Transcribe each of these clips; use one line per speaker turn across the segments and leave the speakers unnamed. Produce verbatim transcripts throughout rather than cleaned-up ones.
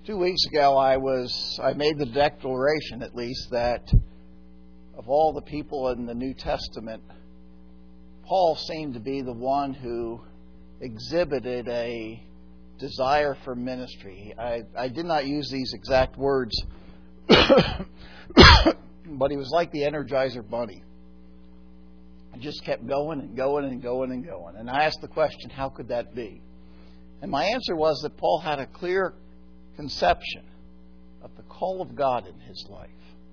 Two weeks ago, I was I made the declaration, at least, that of all the people in the New Testament, Paul seemed to be the one who exhibited a desire for ministry. I, I did not use these exact words, but he was like the Energizer Bunny. He just kept going and going and going and going. And I asked the question, how could that be? And my answer was that Paul had a clear conception of the call of God in his life.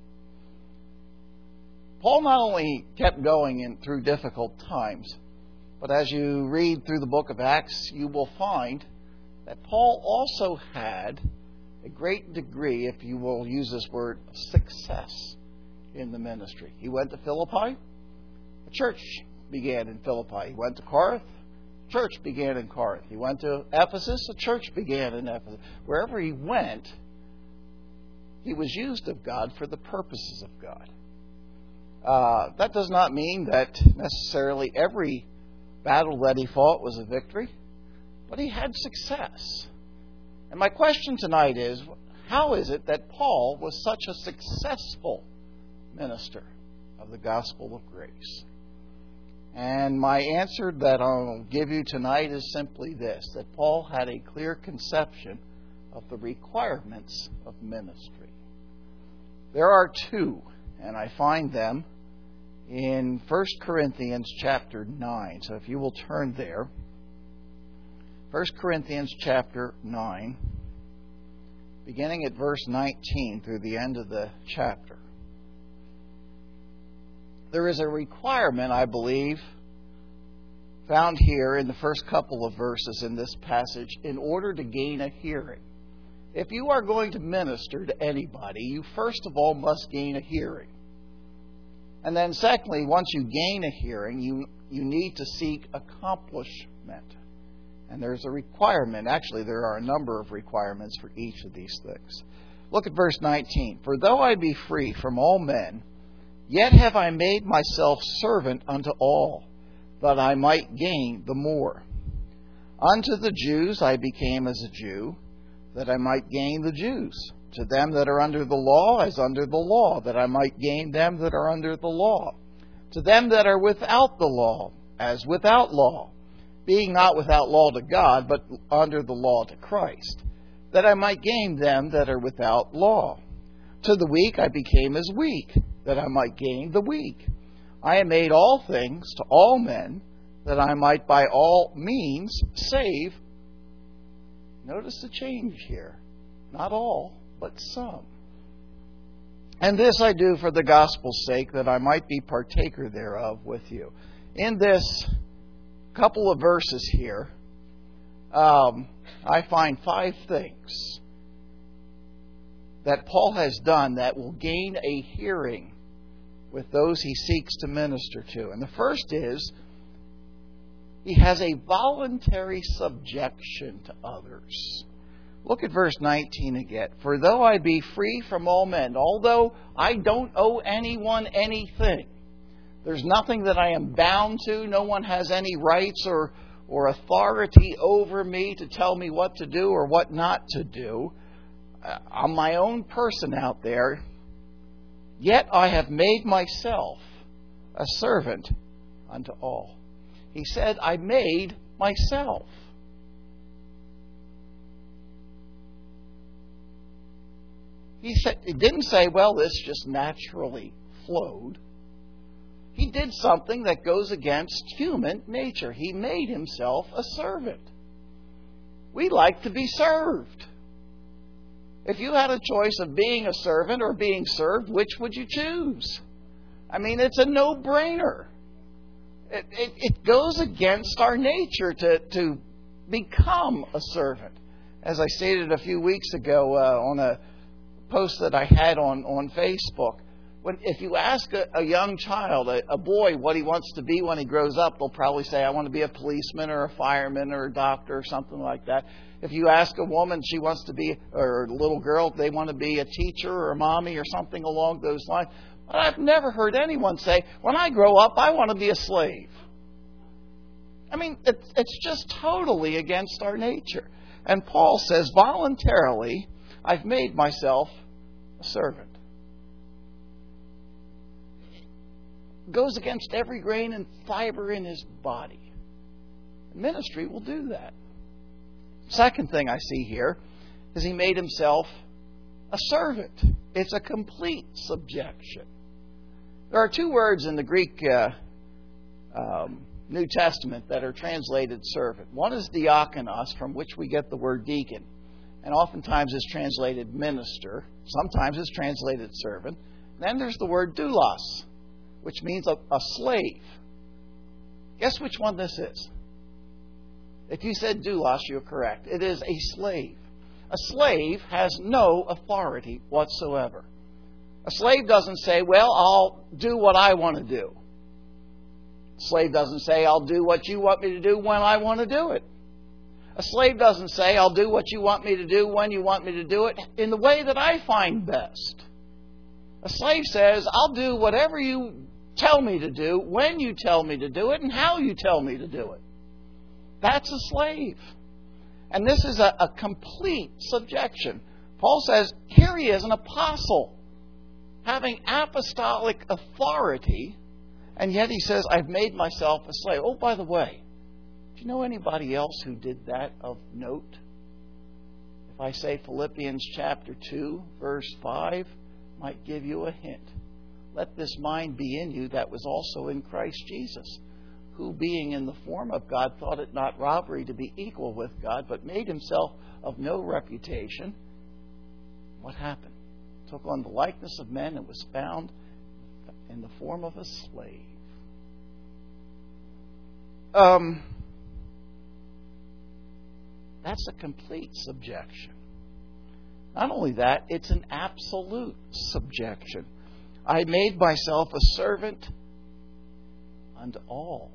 Paul not only kept going in, through difficult times, but as you read through the book of Acts, you will find that Paul also had a great degree, if you will use this word, of success in the ministry. He went to Philippi. A church began in Philippi. He went to Corinth. A church began in Corinth. He went to Ephesus. A church began in Ephesus. Wherever he went, he was used of God for the purposes of God. Uh, that does not mean that necessarily every battle that he fought was a victory, but he had success. And my question tonight is, how is it that Paul was such a successful minister of the gospel of grace? And my answer that I'll give you tonight is simply this, that Paul had a clear conception of the requirements of ministry. There are two, and I find them in First Corinthians chapter nine. So if you will turn there. First Corinthians chapter nine, beginning at verse nineteen through the end of the chapter. There is a requirement, I believe, found here in the first couple of verses in this passage in order to gain a hearing. If you are going to minister to anybody, you first of all must gain a hearing. And then secondly, once you gain a hearing, you, you need to seek accomplishment. And there's a requirement. Actually, there are a number of requirements for each of these things. Look at verse nineteen. For though I be free from all men, yet have I made myself servant unto all, that I might gain the more. Unto the Jews I became as a Jew, that I might gain the Jews. To them that are under the law, as under the law, that I might gain them that are under the law. To them that are without the law, as without law, being not without law to God, but under the law to Christ, that I might gain them that are without law. To the weak I became as weak, that I might gain the weak. I am made all things to all men, that I might by all means save. Notice the change here. Not all, but some. And this I do for the gospel's sake, that I might be partaker thereof with you. In this couple of verses here, um, I find five things that Paul has done that will gain a hearing with those he seeks to minister to. And the first is, he has a voluntary subjection to others. Look at verse nineteen again. For though I be free from all men, although I don't owe anyone anything, there's nothing that I am bound to, no one has any rights or, or authority over me to tell me what to do or what not to do. I'm my own person out there, yet I have made myself a servant unto all. He said, I made myself. He said, he didn't say, well, this just naturally flowed. He did something that goes against human nature. He made himself a servant. We like to be served. If you had a choice of being a servant or being served, which would you choose? I mean, it's a no-brainer. It, it, it goes against our nature to, to become a servant. As I stated a few weeks ago uh, on a post that I had on, on Facebook, when if you ask a, a young child, a, a boy, what he wants to be when he grows up, they'll probably say, I want to be a policeman or a fireman or a doctor or something like that. If you ask a woman, she wants to be, or a little girl, they want to be a teacher or a mommy or something along those lines. But I've never heard anyone say, when I grow up, I want to be a slave. I mean, it's, it's just totally against our nature. And Paul says, voluntarily, I've made myself a servant. Goes against every grain and fiber in his body. Ministry will do that. Second thing I see here is he made himself a servant. It's a complete subjection. There are two words in the Greek uh, um, New Testament that are translated servant. One is diakonos, from which we get the word deacon, and oftentimes is translated minister. Sometimes it's translated servant. Then there's the word doulos, which means a, a slave. Guess which one this is? If you said doulos, you're correct. It is a slave. A slave has no authority whatsoever. A slave doesn't say, well, I'll do what I want to do. A slave doesn't say, I'll do what you want me to do when I want to do it. A slave doesn't say, I'll do what you want me to do when you want me to do it in the way that I find best. A slave says, I'll do whatever you tell me to do, when you tell me to do it, and how you tell me to do it. That's a slave. And this is a, a complete subjection. Paul says, here he is, an apostle, having apostolic authority, and yet he says, I've made myself a slave. Oh, by the way, do you know anybody else who did that of note? If I say Philippians chapter two, verse five, might give you a hint. Let this mind be in you that was also in Christ Jesus, who being in the form of God thought it not robbery to be equal with God, but made himself of no reputation. What happened? Took on the likeness of men and was found in the form of a slave. Um, that's a complete subjection. Not only that, it's an absolute subjection. I made myself a servant unto all.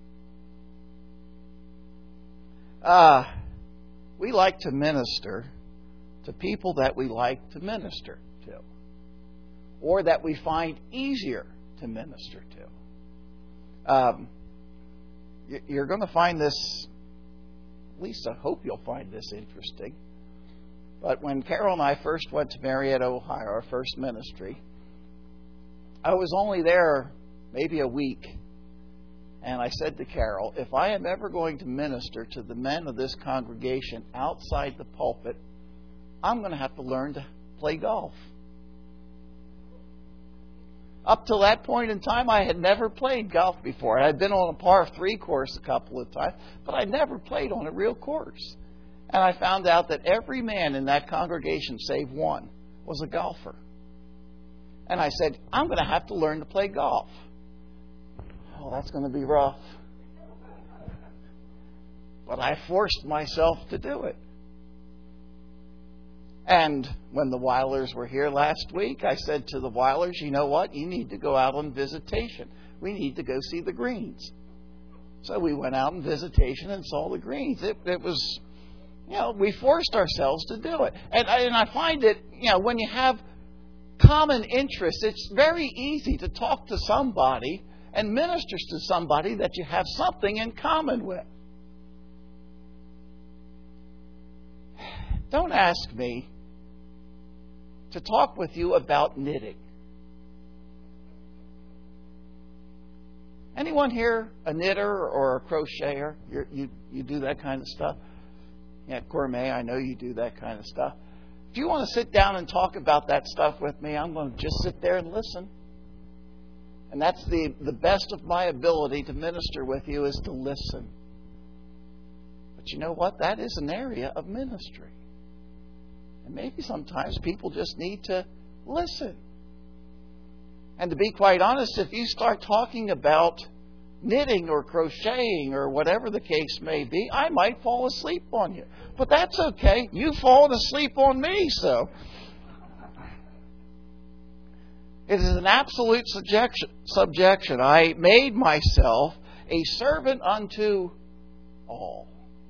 Uh, we like to minister to people that we like to minister to, or that we find easier to minister to. Um, you're going to find this, at least I hope you'll find this interesting. But when Carol and I first went to Marietta, Ohio, our first ministry, I was only there maybe a week. And I said to Carol, if I am ever going to minister to the men of this congregation outside the pulpit, I'm going to have to learn to play golf. Up till that point in time, I had never played golf before. I had been on a par three course a couple of times, but I never played on a real course. And I found out that every man in that congregation, save one, was a golfer. And I said, I'm going to have to learn to play golf. Oh, that's going to be rough. But I forced myself to do it. And when the Weilers were here last week, I said to the Weilers, you know what? You need to go out on visitation. We need to go see the greens. So we went out on visitation and saw the greens. It, it was, you know, we forced ourselves to do it. And, and I find that, you know, when you have common interests, it's very easy to talk to somebody and ministers to somebody that you have something in common with. Don't ask me to talk with you about knitting. Anyone here a knitter or a crocheter? You're, you you do that kind of stuff? Yeah, Gourmet, I know you do that kind of stuff. If you want to sit down and talk about that stuff with me, I'm going to just sit there and listen. And that's the, the best of my ability to minister with you, is to listen. But you know what? That is an area of ministry. And maybe sometimes people just need to listen. And to be quite honest, if you start talking about knitting or crocheting or whatever the case may be, I might fall asleep on you. But that's okay. You've fallen asleep on me, so. It is an absolute subjection. subjection. I made myself a servant unto all,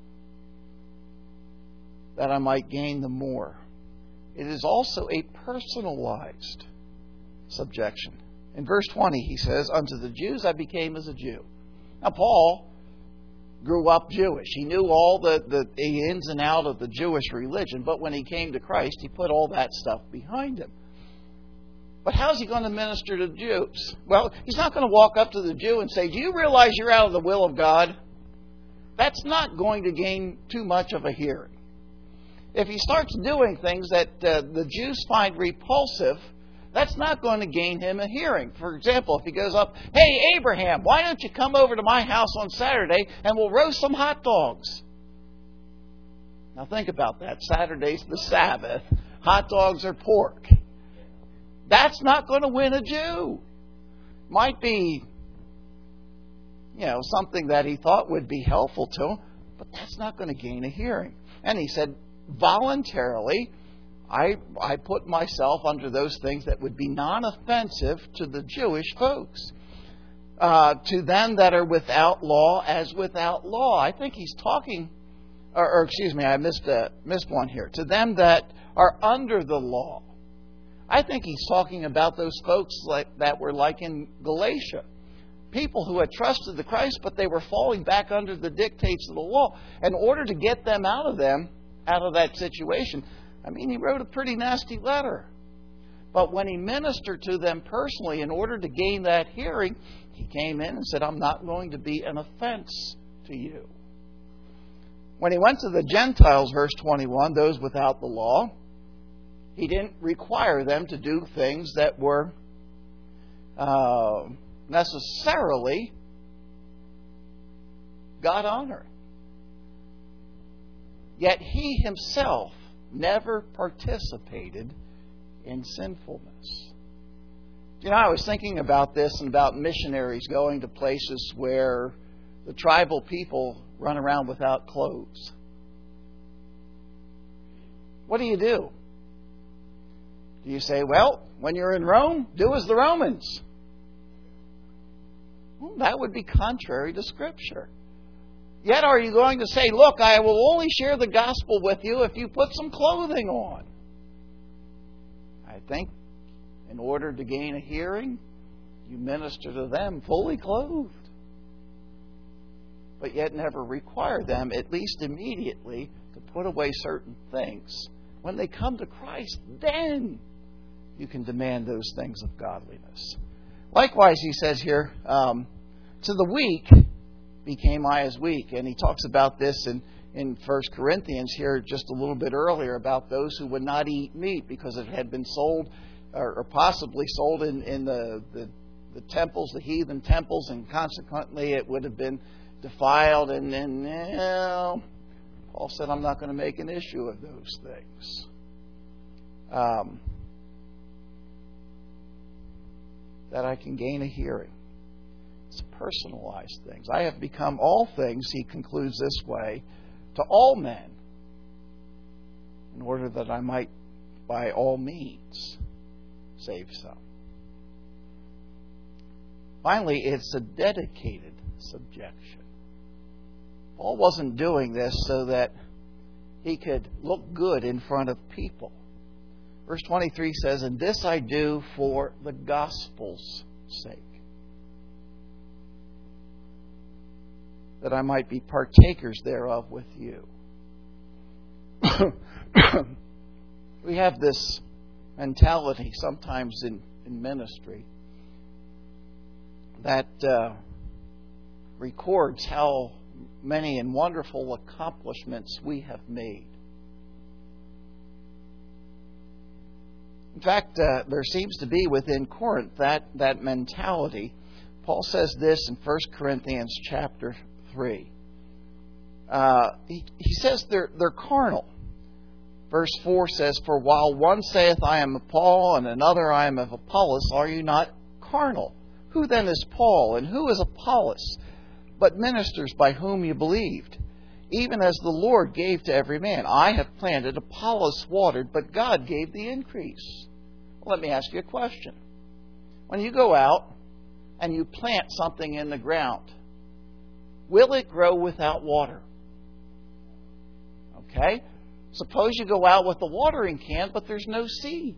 that I might gain the more. It is also a personalized subjection. In verse twenty, he says, unto the Jews I became as a Jew. Now, Paul grew up Jewish. He knew all the, the, the ins and outs of the Jewish religion, but when he came to Christ, he put all that stuff behind him. But how's he going to minister to Jews? Well, he's not going to walk up to the Jew and say, do you realize you're out of the will of God? That's not going to gain too much of a hearing. If he starts doing things that uh, the Jews find repulsive, that's not going to gain him a hearing. For example, if he goes up, hey, Abraham, why don't you come over to my house on Saturday and we'll roast some hot dogs? Now think about that. Saturday's the Sabbath. Hot dogs are pork. That's not going to win a Jew. Might be, you know, something that he thought would be helpful to him, but that's not going to gain a hearing. And he said, voluntarily, I I put myself under those things that would be non-offensive to the Jewish folks. Uh, to them that are without law as without law. I think he's talking, or, or excuse me, I missed a, missed one here. To them that are under the law. I think he's talking about those folks like, that were like in Galatia. People who had trusted the Christ, but they were falling back under the dictates of the law. In order to get them out of them, out of that situation, I mean, he wrote a pretty nasty letter. But when he ministered to them personally, in order to gain that hearing, he came in and said, I'm not going to be an offense to you. When he went to the Gentiles, verse twenty-one, those without the law, he didn't require them to do things that were uh, necessarily God-honoring. Yet he himself never participated in sinfulness. You know, I was thinking about this and about missionaries going to places where the tribal people run around without clothes. What do you do? Do you say, well, when you're in Rome, do as the Romans? Well, that would be contrary to Scripture. Yet are you going to say, look, I will only share the gospel with you if you put some clothing on? I think in order to gain a hearing, you minister to them fully clothed. But yet never require them, at least immediately, to put away certain things. When they come to Christ, then you can demand those things of godliness. Likewise, he says here, um, to the weak became I as weak. And he talks about this in, in First Corinthians here just a little bit earlier about those who would not eat meat because it had been sold or, or possibly sold in, in the, the, the temples, the heathen temples, and consequently it would have been defiled. And then, you know, Paul said, I'm not going to make an issue of those things. Um, that I can gain a hearing. It's personalized things. I have become all things, he concludes this way, to all men, in order that I might by all means save some. Finally, it's a dedicated subjection. Paul wasn't doing this so that he could look good in front of people. Verse twenty-three says, and this I do for the gospel's sake, that I might be partakers thereof with you. We have this mentality sometimes in, in ministry that uh, records how many and wonderful accomplishments we have made. In fact, uh, there seems to be within Corinth that, that mentality. Paul says this in First Corinthians chapter three. Uh, he, he says they're, they're carnal. Verse four says, for while one saith, I am of Paul, and another, I am of Apollos, are you not carnal? Who then is Paul, and who is Apollos, but ministers by whom you believed? Even as the Lord gave to every man. I have planted, Apollos watered, but God gave the increase. Well, let me ask you a question. When you go out and you plant something in the ground, will it grow without water? Okay? Suppose you go out with a watering can, but there's no seed.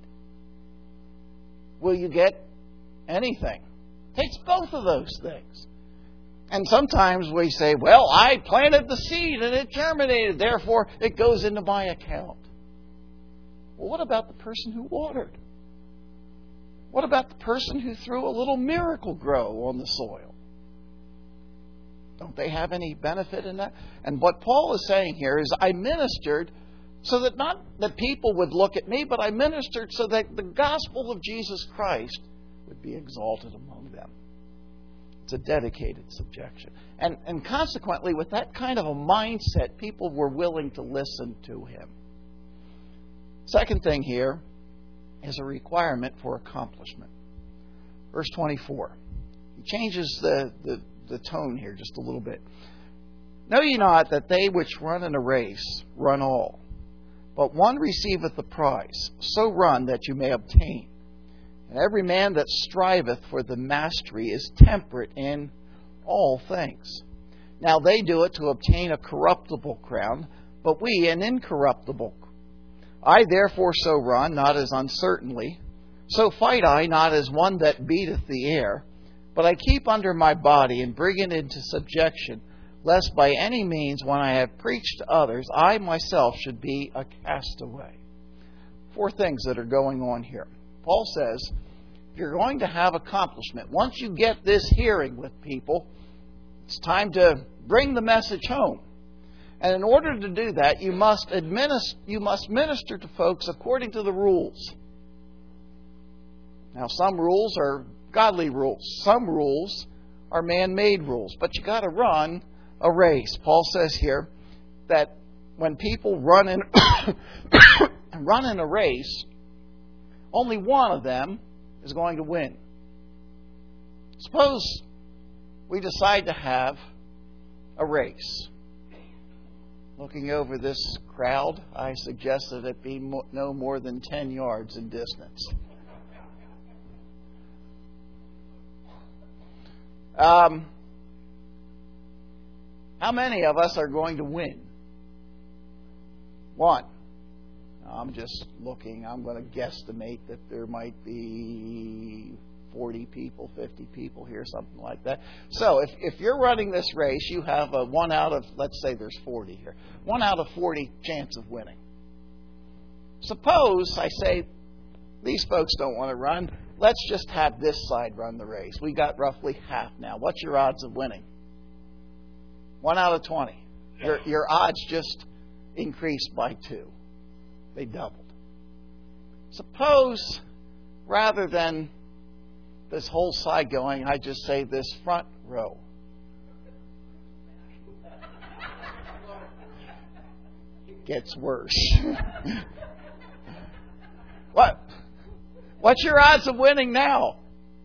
Will you get anything? It takes both of those things. And sometimes we say, well, I planted the seed and it germinated, therefore it goes into my account. Well, what about the person who watered? What about the person who threw a little miracle grow on the soil? Don't they have any benefit in that? And what Paul is saying here is, I ministered so that not that people would look at me, but I ministered so that the gospel of Jesus Christ would be exalted among them. It's a dedicated subjection. And, and consequently, with that kind of a mindset, people were willing to listen to him. Second thing here is a requirement for accomplishment. Verse twenty-four. He changes the, the, the tone here just a little bit. Know ye not that they which run in a race run all, but one receiveth the prize. So run that you may obtain. And every man that striveth for the mastery is temperate in all things. Now they do it to obtain a corruptible crown, but we an incorruptible. I therefore so run, not as uncertainly. So fight I, not as one that beateth the air, but I keep under my body and bring it into subjection, lest by any means, when I have preached to others, I myself should be a castaway. Four things that are going on here. Paul says, if you're going to have accomplishment, once you get this hearing with people, it's time to bring the message home. And in order to do that, you must administer, you must minister to folks according to the rules. Now, some rules are godly rules. Some rules are man-made rules. But you got to run a race. Paul says here that when people run in run in a race, only one of them is going to win. Suppose we decide to have a race. Looking over this crowd, I suggest that it be no more than ten yards in distance. Um, how many of us are going to win? One. I'm just looking. I'm going to guesstimate that there might be forty people, fifty people here, something like that. So if, if you're running this race, you have a one out of, let's say there's forty here, one out of forty chance of winning. Suppose I say, these folks don't want to run. Let's just have this side run the race. We got roughly half now. What's your odds of winning? one out of twenty. Your, your odds just increased by two. They doubled. Suppose, rather than this whole side going, I just say this front row. It gets worse. What? What's your odds of winning now?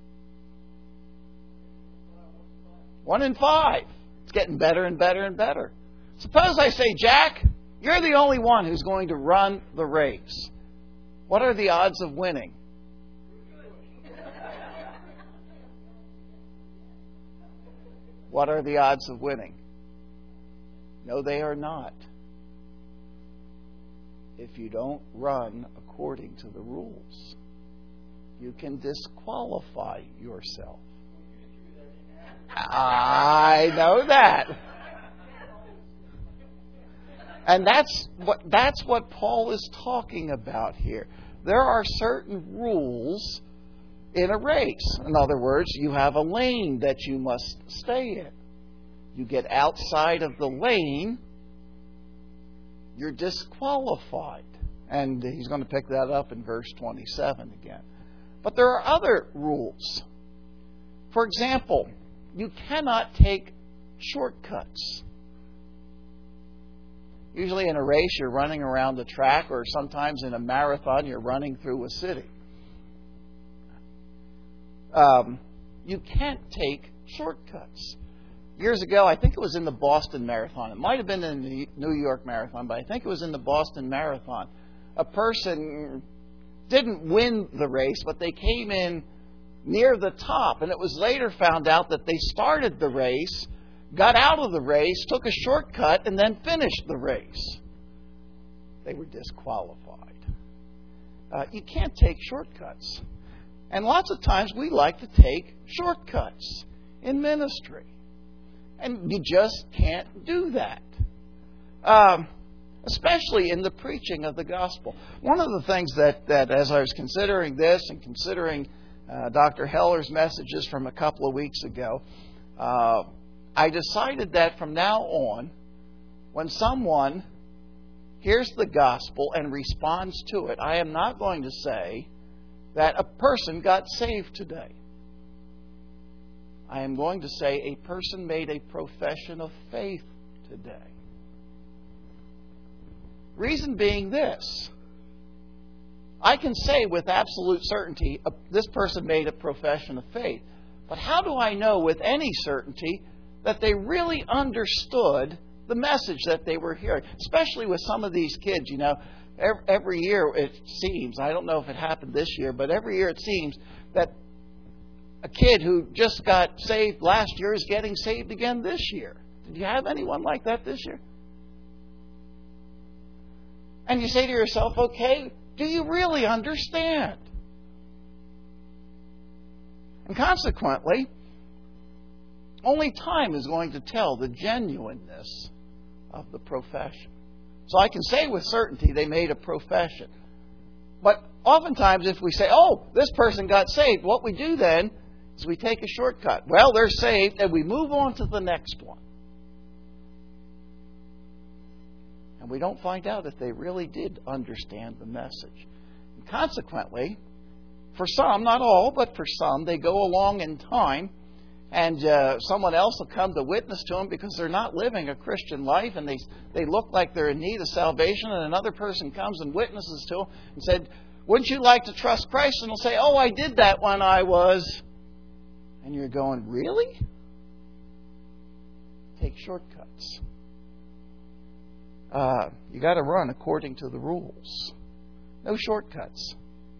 One in five. It's getting better and better and better. Suppose I say, Jack, you're the only one who's going to run the race. What are the odds of winning? What are the odds of winning? No, they are not. If you don't run according to the rules, you can disqualify yourself. I know that. And that's what that's what Paul is talking about here. There are certain rules in a race. In other words, you have a lane that you must stay in. You get outside of the lane, you're disqualified. And he's going to pick that up in verse twenty-seven again. But there are other rules. For example, you cannot take shortcuts. Usually in a race, you're running around the track, or sometimes in a marathon, you're running through a city. Um, you can't take shortcuts. Years ago, I think it was in the Boston Marathon. It might have been in the New York Marathon, but I think it was in the Boston Marathon. A person didn't win the race, but they came in near the top. And it was later found out that they started the race, got out of the race, took a shortcut, and then finished the race. They were disqualified. Uh, you can't take shortcuts. And lots of times we like to take shortcuts in ministry. And you just can't do that. Um, especially in the preaching of the gospel. One of the things that, that as I was considering this and considering uh, Doctor Heller's messages from a couple of weeks ago, uh, I decided that from now on, when someone hears the gospel and responds to it, I am not going to say that a person got saved today. I am going to say a person made a profession of faith today. Reason being this. I can say with absolute certainty, this person made a profession of faith. But how do I know with any certainty that they really understood the message that they were hearing? Especially with some of these kids, you know, every year it seems, I don't know if it happened this year, but every year it seems that a kid who just got saved last year is getting saved again this year. Did you have anyone like that this year? And you say to yourself, okay, do you really understand? And consequently, only time is going to tell the genuineness of the profession. So I can say with certainty they made a profession. But oftentimes if we say, oh, this person got saved, what we do then is we take a shortcut. Well, they're saved, and we move on to the next one. And we don't find out if they really did understand the message. And consequently, for some, not all, but for some, they go along in time, and uh, someone else will come to witness to them because they're not living a Christian life, and they they look like they're in need of salvation, and another person comes and witnesses to them and said, wouldn't you like to trust Christ? And they'll say, oh, I did that when I was... And you're going, really? Take shortcuts. Uh, you got to run according to the rules. No shortcuts.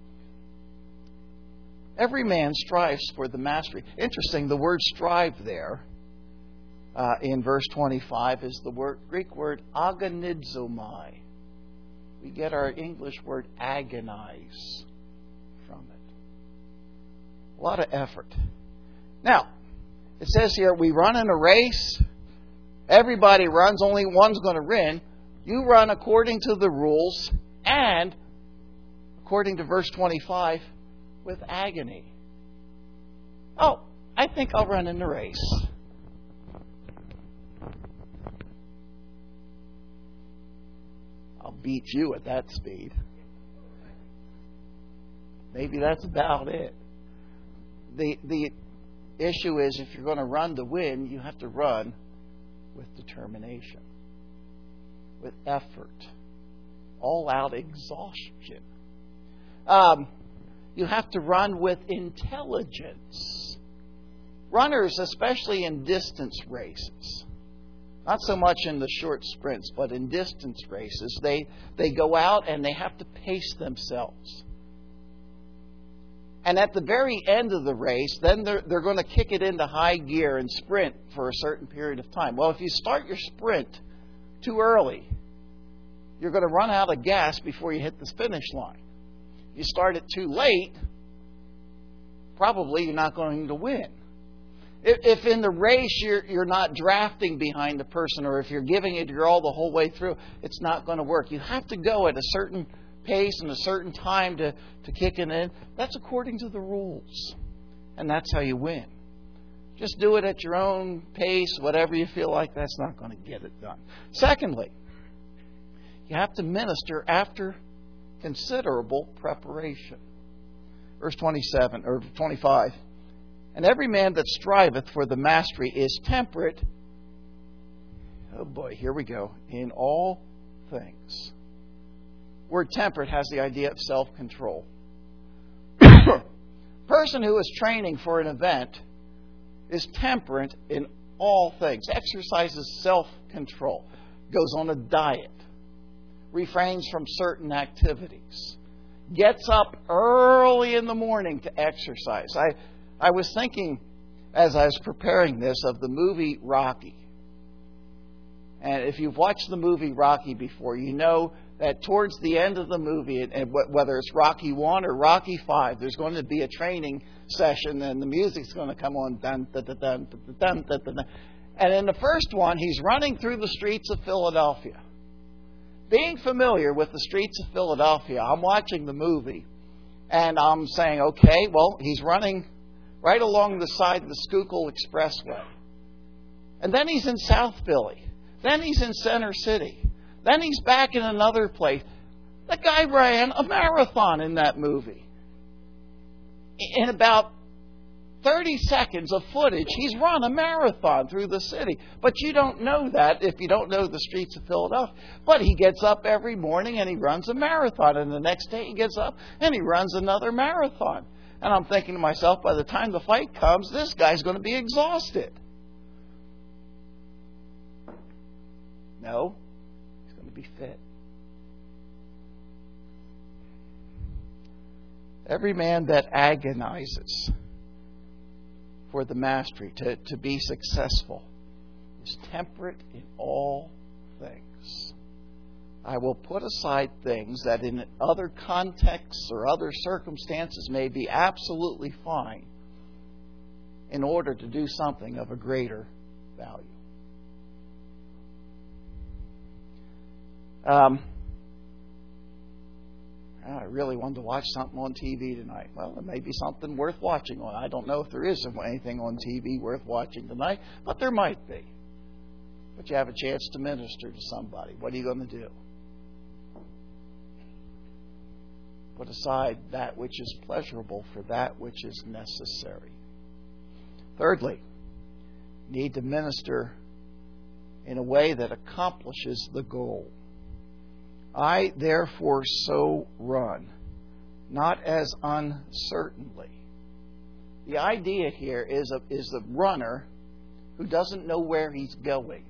Every man strives for the mastery. Interesting, the word strive there uh, in verse twenty-five is the word Greek word agonizomai. We get our English word agonize from it. A lot of effort. Now, it says here, we run in a race. Everybody runs. Only one's going to win. You run according to the rules and, according to verse twenty-five, with agony. Oh, I think I'll run in the race. I'll beat you at that speed. Maybe that's about it. The the issue is, if you're going to run to win, you have to run with determination, with effort, all-out exhaustion. Um, you have to run with intelligence. Runners, especially in distance races, not so much in the short sprints, but in distance races, they, they go out and they have to pace themselves. And at the very end of the race, then they're, they're going to kick it into high gear and sprint for a certain period of time. Well, if you start your sprint too early, you're going to run out of gas before you hit the finish line. If you start it too late, probably you're not going to win. If, if in the race you're, you're not drafting behind the person, or if you're giving it your all the whole way through, it's not going to work. You have to go at a certain pace and a certain time to, to kick it in. That's according to the rules. And that's how you win. Just do it at your own pace, whatever you feel like, that's not going to get it done. Secondly, you have to minister after considerable preparation. Verse twenty-seven or twenty-five. And every man that striveth for the mastery is temperate. Oh boy, here we go. In all things. Word temperate has the idea of self-control. Person who is training for an event is temperate in all things. Exercises self-control. Goes on a diet. Refrains from certain activities. Gets up early in the morning to exercise. I, I was thinking, as I was preparing this, of the movie Rocky. And if you've watched the movie Rocky before, you know that towards the end of the movie, and whether it's Rocky one or Rocky five, there's going to be a training session, and the music's going to come on, dun, dun, dun, dun, dun, dun, dun, dun, And in the first one, he's running through the streets of Philadelphia. Being familiar with the streets of Philadelphia, I'm watching the movie, and I'm saying, okay, well, he's running right along the side of the Schuylkill Expressway. And then he's in South Philly. Then he's in Center City. Then he's back in another place. The guy ran a marathon in that movie. In about thirty seconds of footage, he's run a marathon through the city. But you don't know that if you don't know the streets of Philadelphia. But he gets up every morning and he runs a marathon. And the next day he gets up and he runs another marathon. And I'm thinking to myself, by the time the fight comes, this guy's going to be exhausted. No, he's going to be fit. Every man that agonizes for the mastery, to, to be successful, is temperate in all things. I will put aside things that in other contexts or other circumstances may be absolutely fine in order to do something of a greater value. Um, I really wanted to watch something on T V tonight. Well, there may be something worth watching on. I don't know if there is anything on T V worth watching tonight, but there might be. But you have a chance to minister to somebody. What are you going to do? Put aside that which is pleasurable for that which is necessary. Thirdly, need to minister in a way that accomplishes the goal. I therefore so run, not as uncertainly. The idea here is a, is the runner who doesn't know where he's going.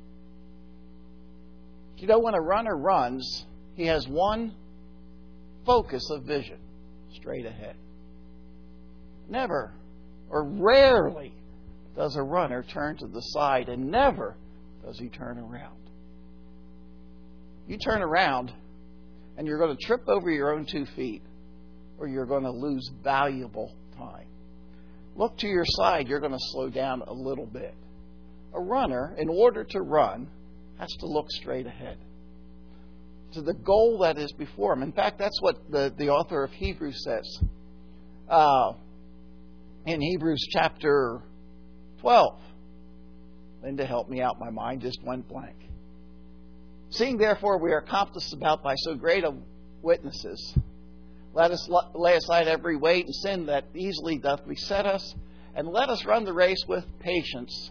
You know, when a runner runs, he has one focus of vision, straight ahead. Never, or rarely, does a runner turn to the side, and never does he turn around. You turn around and you're going to trip over your own two feet, or you're going to lose valuable time. Look to your side, you're going to slow down a little bit. A runner, in order to run, has to look straight ahead to the goal that is before him. In fact, that's what the, the author of Hebrews says. Uh, in Hebrews chapter twelve. Linda, help me out. My mind just went blank. Seeing, therefore, we are compassed about by so great a witnesses, let us lay aside every weight and sin that easily doth beset us, and let us run the race with patience,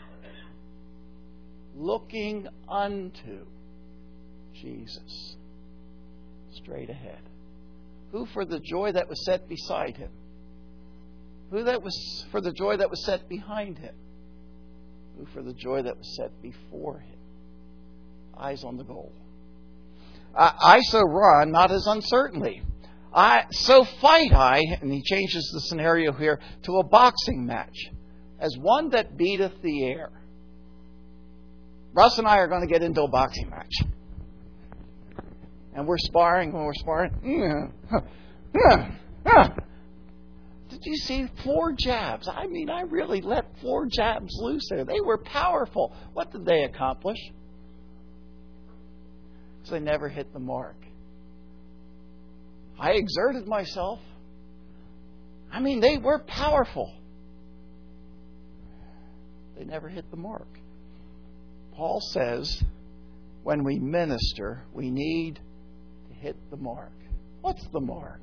looking unto Jesus, straight ahead. Who for the joy that was set beside him? Who that was for the joy that was set behind him? Who for the joy that was set before him? Eyes on the goal. I, I so run, not as uncertainly. I so fight I, and he changes the scenario here to a boxing match, as one that beateth the air. Russ and I are going to get into a boxing match. And we're sparring, when we're sparring. Did you see four jabs? I mean, I really let four jabs loose there. They were powerful. What did they accomplish? Because they never hit the mark. I exerted myself. I mean, they were powerful. They never hit the mark. Paul says, when we minister, we need to hit the mark. What's the mark?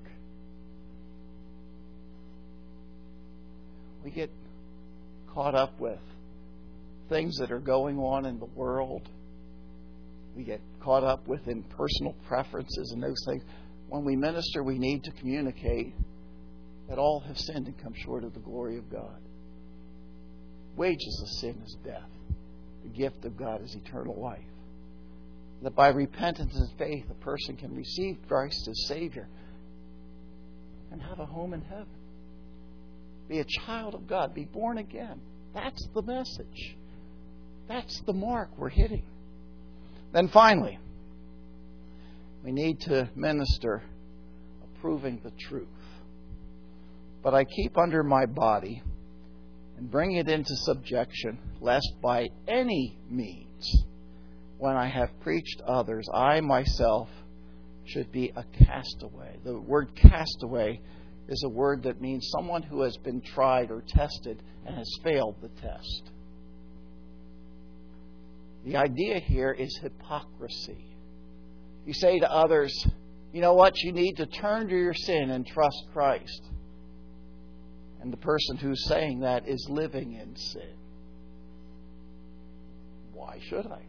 We get caught up with things that are going on in the world. We get caught up with in personal preferences and those things. When we minister, we need to communicate that all have sinned and come short of the glory of God. Wages of sin is death. The gift of God is eternal life. That by repentance and faith, a person can receive Christ as Savior and have a home in heaven. Be a child of God. Be born again. That's the message. That's the mark we're hitting. Then finally, we need to minister approving the truth. But I keep under my body and bring it into subjection, lest by any means, when I have preached others, I myself should be a castaway. The word castaway is a word that means someone who has been tried or tested and has failed the test. The idea here is hypocrisy. You say to others, you know what, you need to turn to your sin and trust Christ. And the person who's saying that is living in sin. Why should I?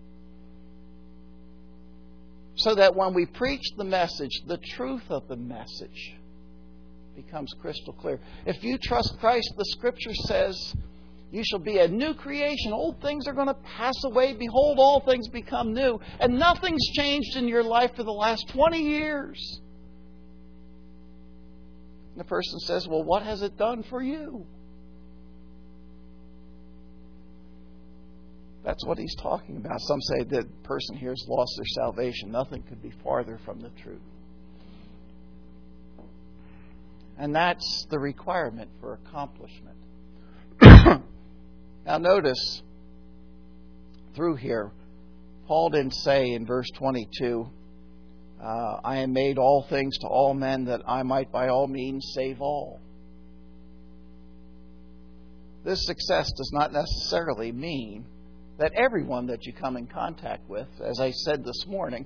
So that when we preach the message, the truth of the message becomes crystal clear. If you trust Christ, the Scripture says, you shall be a new creation. Old things are going to pass away. Behold, all things become new. And nothing's changed in your life for the last twenty years. And the person says, well, what has it done for you? That's what he's talking about. Some say that the person here has lost their salvation. Nothing could be farther from the truth. And that's the requirement for accomplishment. Now notice, through here, Paul didn't say in verse twenty-two, uh, I am made all things to all men that I might by all means save all. This success does not necessarily mean that everyone that you come in contact with, as I said this morning,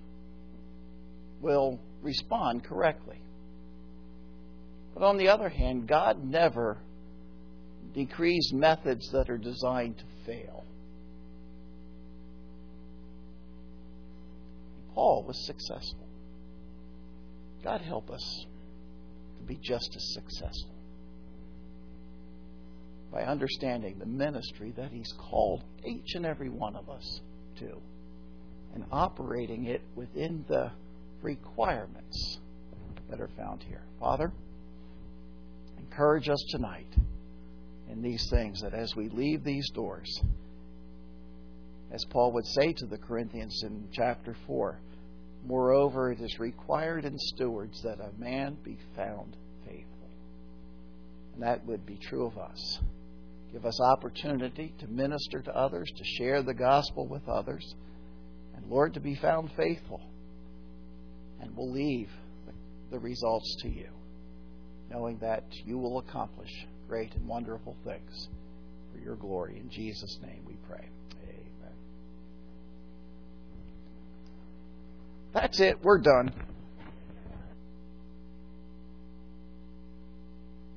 will respond correctly. But on the other hand, God never decrees methods that are designed to fail. Paul was successful. God help us to be just as successful by understanding the ministry that He's called each and every one of us to and operating it within the requirements that are found here. Father, encourage us tonight in these things, that as we leave these doors, as Paul would say to the Corinthians in chapter four, moreover, it is required in stewards that a man be found faithful. And that would be true of us. Give us opportunity to minister to others, to share the gospel with others, and Lord, to be found faithful. And we'll leave the results to you, knowing that you will accomplish great and wonderful things for your glory. In Jesus' name we pray. Amen. That's it. We're done.